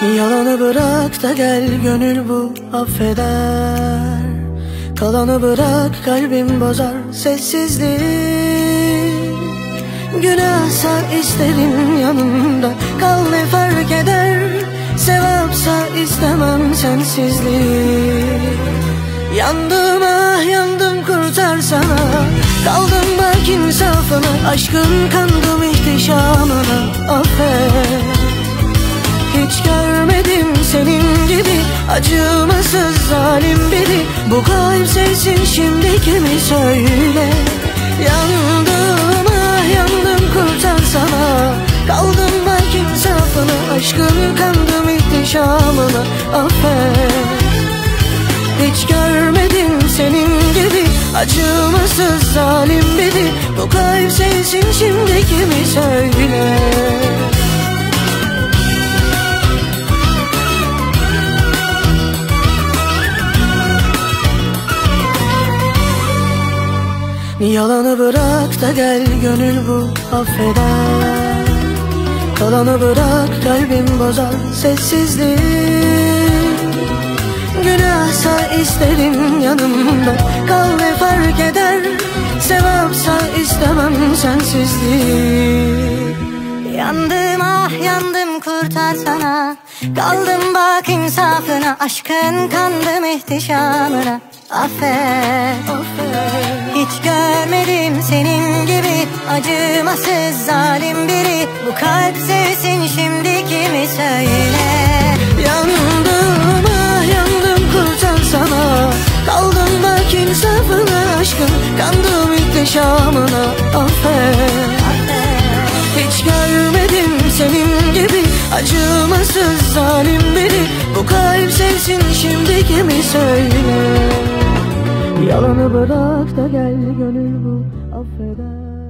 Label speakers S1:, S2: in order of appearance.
S1: Yalanı bırak da gel, gönül bu affeder. Kalanı bırak, kalbim bozar sessizlik. Günahsa isterim yanımda kal, ne fark eder. Sevapsa istemem sensizlik. Yandım ah yandım, kurtarsana. Kaldım bak insafına, aşkın kandım ihtişamına. Affet. Hiç görmedim senin gibi acımasız zalim biri. Bu kalp sevsin şimdi kimi söyle. Yandım ah yandım, kurtarsana. Kaldım bak insafına, aşkın kandım ihtişamına. Affet. Hiç görmedim senin gibi acımasız zalim biri. Bu kalp sevsin şimdi kimi söyle. Yalanı bırak da gel, gönül bu affeder. Kalanı bırak, kalbim bozar sessizlik. Günahsa isterim yanımda kal, ne fark eder. Sevapsa istemem sensizlik.
S2: Yandım ah yandım, kurtarsana. Kaldım bak insafına, aşkın kandım ihtişamına. Affet, affet. Hiç görmedim senin gibi acımasız zalim biri. Bu kalp sevsin şimdi kimi söyle.
S1: Yandım ah yandım, kurtarsana. Kaldım bak insafına, aşkın kandım ihtişamına. Affet, affet. Hiç görmedim senin gibi acımasız zalim biri. Bu kalp sevsin şimdi kimi söyle. Yalanı bırak da gel, gönül bu affeder.